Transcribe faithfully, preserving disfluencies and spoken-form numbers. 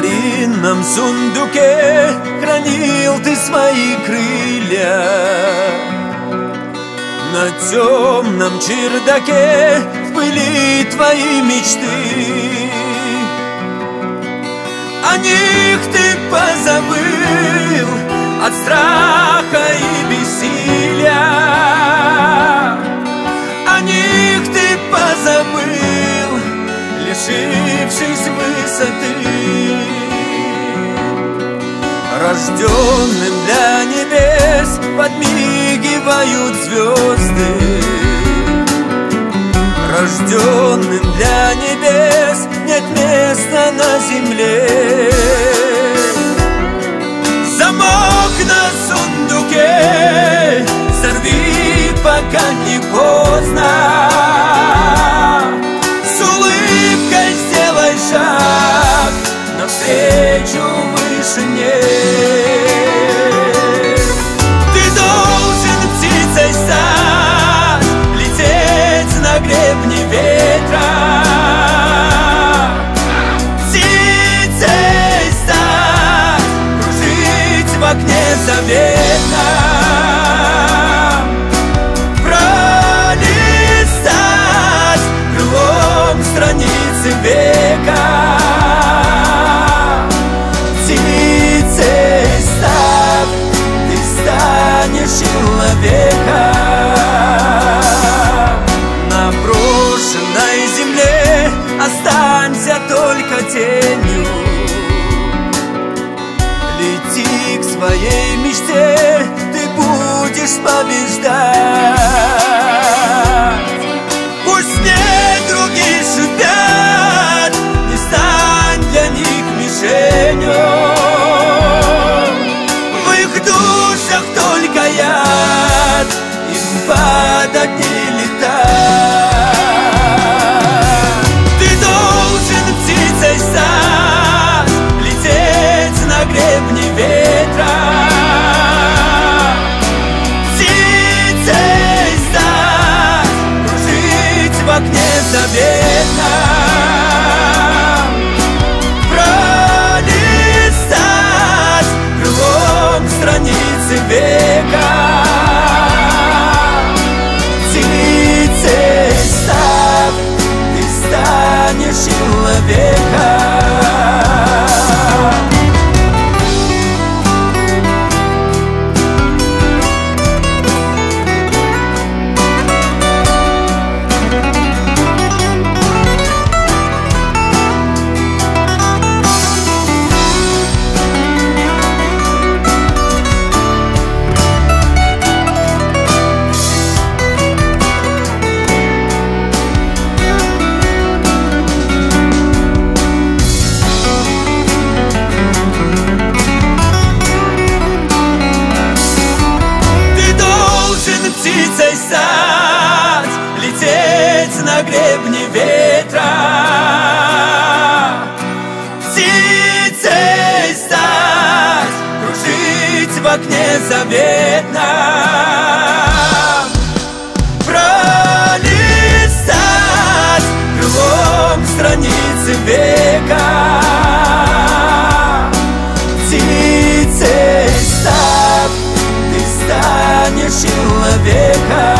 старинном сундуке хранил ты свои крылья. На темном чердаке в пыли твои мечты. О них ты позабыл от страха и бессилия. О них ты позабыл, лишившись высоты. Рожденным для небес подмигивают звезды. Рожденным для небес нет места на земле. Замок на сундуке сорви, пока не поздно. С улыбкой сделай шаг навстречу вышине. Ты должен птицей стать, лететь на гребне ветра. Птицей стать, кружить в окне заветном. Пролистать крылом страницы века. Птицей став, ты станешь человеком. На брошенной земле останься только тенью. Лети к своей мечте, ты будешь побеждать. Пусть недруги шипят, не стань для них мишенью. В их душах только яд, им падать не летать. Ты должен птицей стать, лететь на гребне ветра. Птицей стать, кружить в окне заветном. Пролистать крылом страницы века. Птицей став, ты станешь человеком. Птицей стать, лететь на гребне ветра. Птицей стать, кружить в окне заветном. Пролистать крылом страницы века. Птицей стать, станешь человеком.